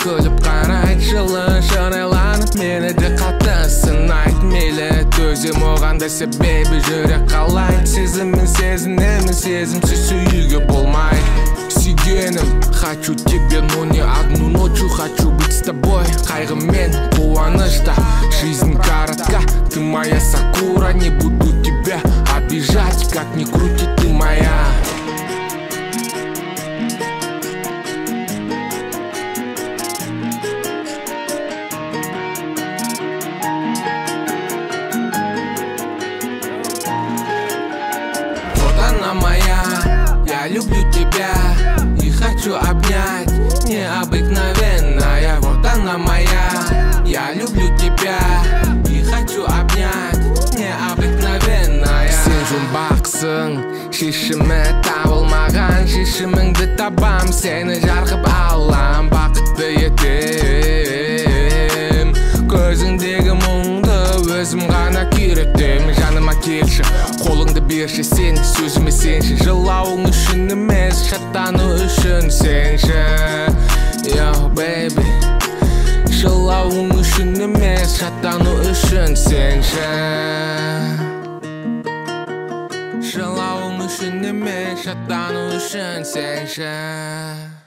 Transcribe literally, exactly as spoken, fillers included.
күліп қарайды, жылы шырайланып мені де қатты сынайды. Мейлі төзем оған да себебі жүрек қалайды. Сезімін сезінемін, сезімсіз сүюге болмайды. Сүйгенім, хочу тебя, но не одну ночью. Хочу быть с тобой, қайғымен қуанышта. Жизнь коротка, ты моя сакура. Не буду тебя обижать, как ни крути, ты моя. Вот она моя, я люблю тебя и хочу обнять, необыкновенная. Вот она моя, я люблю тебя и хочу обнять, необыкновенная. Сен жұмбақсың, шешімі табылмаған, шешіміңді табам, сені жарқып алам, бақытты етем. Көзіңдегі мұңды өзім ғана күйретем. Жаныма келші, қолыңды берші, сен сөзіме сенші. Жылауың үшін емес, шаттану үшін сенші. Yo baby, жылауың үшін емес, шаттану үшін сенші. Жылауың үшін емес, шаттану үшін сенші.